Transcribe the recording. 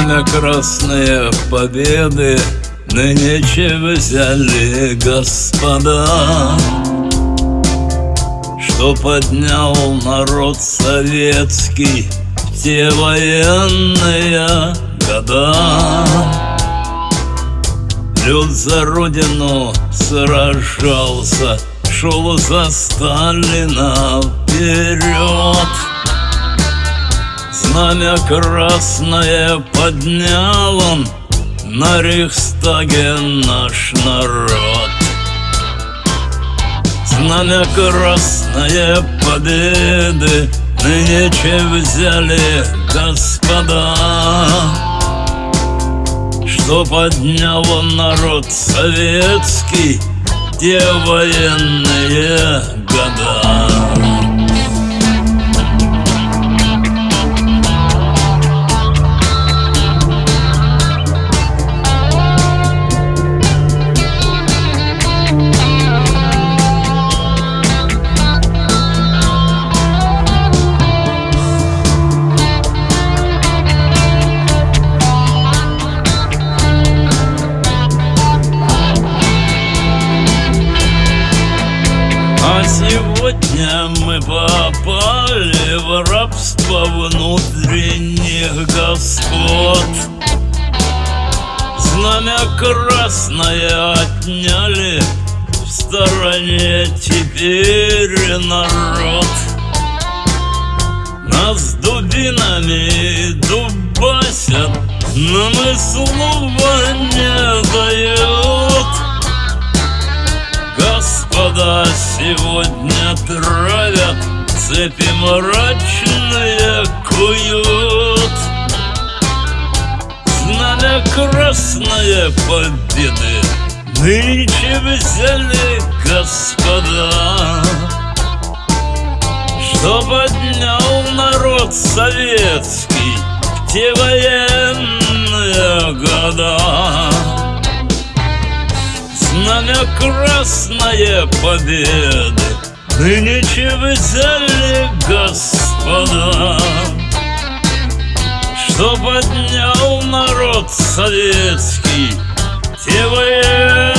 Знамя красные победы нынче взяли, господа, что поднял народ советский в те военные года. Люд за родину сражался, шел за Сталина вперед. Знамя красное поднял он на Рейхстаге наш народ. Знамя красное победы нынче взяли, господа, что поднял он народ советский в те военные года. А сегодня мы попали в рабство внутренних господ. Знамя красное отняли, в стороне теперь народ. Нас дубинами дубасят, но мы слова не дают. Господа, сегодня травят, цепи мрачные куют. Знамя красное победы нынче взяли, господа, что поднял народ советский в те военные года. Знамя красное победы нынче взяли, господа, что поднял народ советский в те военные